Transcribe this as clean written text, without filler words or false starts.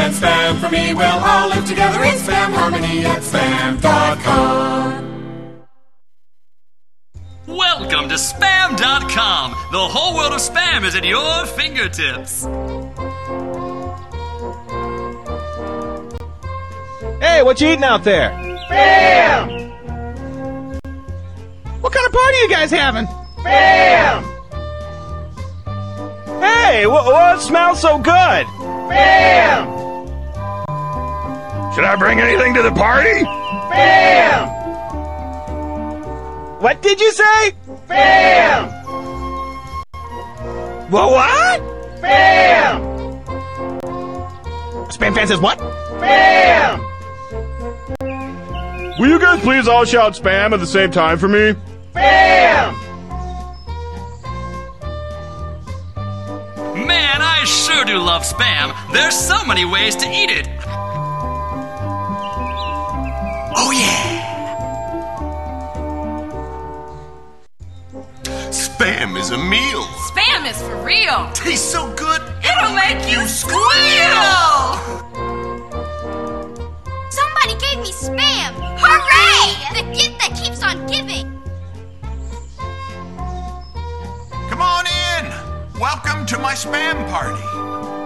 and Spam for me will all live together in Spam Harmony at Spam.com. Welcome to Spam.com. The whole world of Spam is at your fingertips. Hey, what you eating out there? Spam! What kind of party you guys having? Spam! Hey, what smells so good? Spam! Should I bring anything to the party? Spam! What did you say? Spam! What? Spam! Spam fan says what? Spam! Will you guys please all shout Spam at the same time for me? Spam! Man, I sure do love Spam. There's so many ways to eat it. Oh yeah! Spam is a meal. Spam is for real. Tastes so good, It'll make you squeal! Somebody gave me Spam! Hooray! The gift that keeps on giving! Come on in. Welcome to my Spam party.